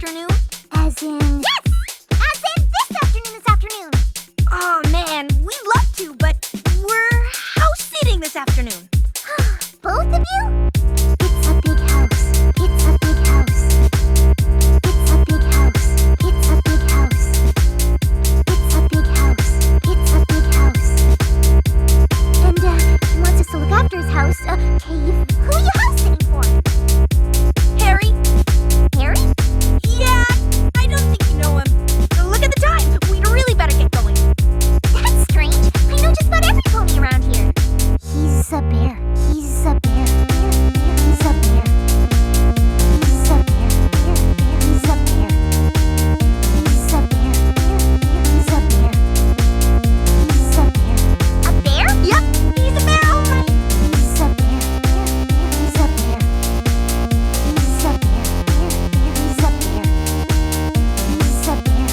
afternoon? As in... Yes! As in this afternoon. Oh man, we'd love to, but we're house sitting this afternoon. Both of you? It's a big house. It's a big house. It's a big house. It's a big house. It's a big house. It's a big house. And, he wants us to look after his house. Cave. Who are you house sitting for? Harry? Harry? Yeah, I don't think you know him. Look at the time. We'd really better get going. That's strange. I know just about every pony around here. He's a bear. He's a bear. He's a bear. He's a bear. He's a bear. He's a bear. He's a bear. He's a bear. A bear? Yep, he's a bear, all right. He's a bear. He's a bear. He's a bear. He's a bear. He's a bear. He's a bear.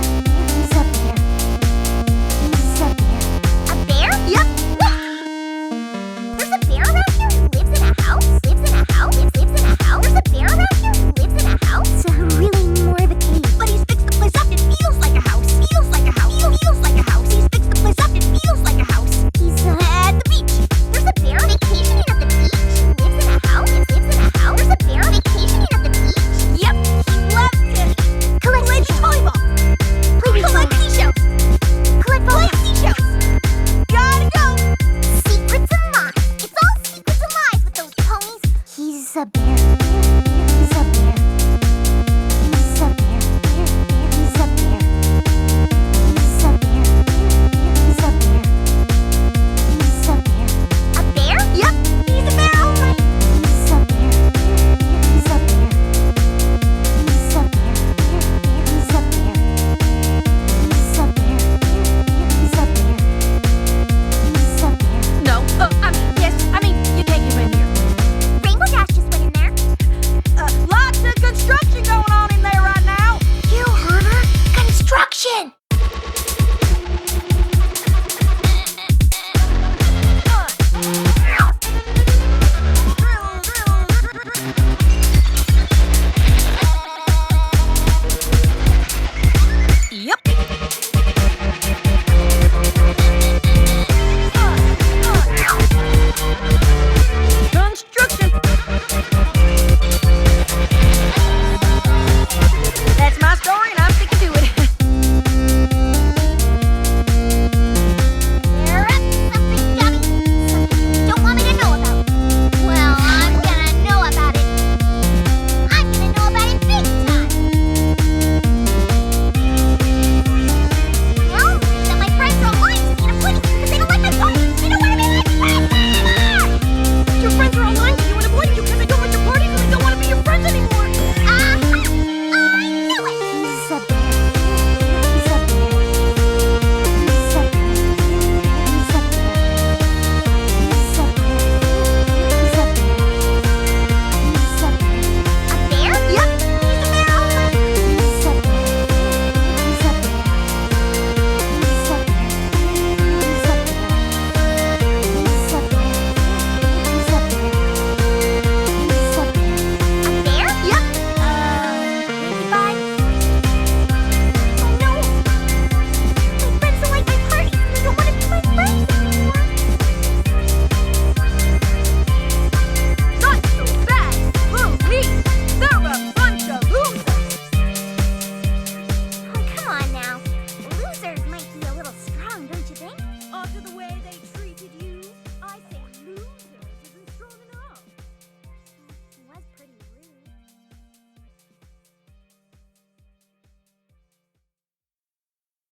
He's a bear. A bear? Yep. There's a bear around here who lives in a house? Lives in a house? Lives in a house? There's a bear around here who lives in a house? Really more of a cave. But he's fixed the place up. It feels like a house. Feels like a house. Feels like a house. He's fixed the place up. It feels like a house. He's At the beach. There's a bear vacationing at the beach who lives in a house? Lives in a house? There's a bear vacationing at the beach? Yep, he loves to Collect play beach volleyball. Collect seashells. Collect Play seashells. Gotta go. secrets of mine. It's all secrets of lies with those ponies. He's a bear.